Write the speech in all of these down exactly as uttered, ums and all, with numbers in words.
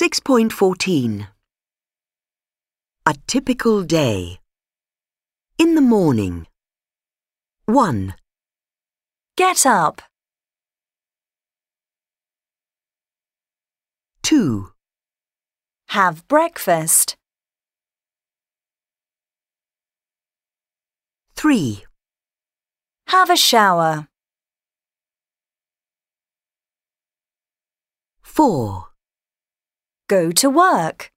six point fourteen. A typical day. In the morning. one. Get up. two. Have breakfast. three. Have a shower. four. Go to work.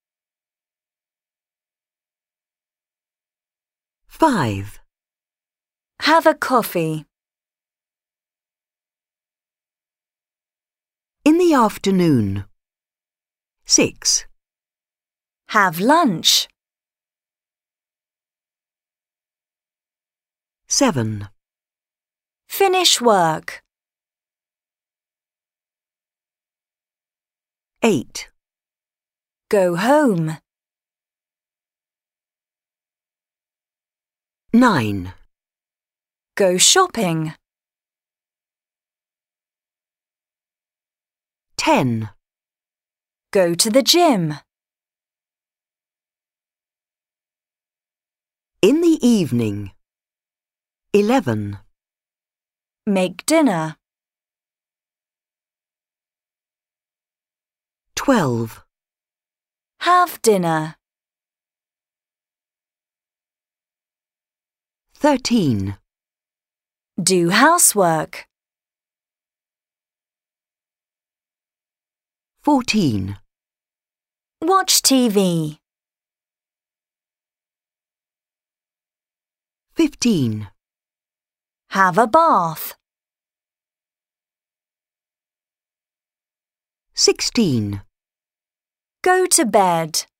five. Have a coffee. In the afternoon. six. Have lunch. seven. Finish work. eight. Go home. nine. Go shopping. ten. Go to the gym. In the evening. eleven. Make dinner. twelve. Have dinner. thirteen. Do housework. fourteen. Watch T V. fifteen. Have a bath. sixteen. Go to bed.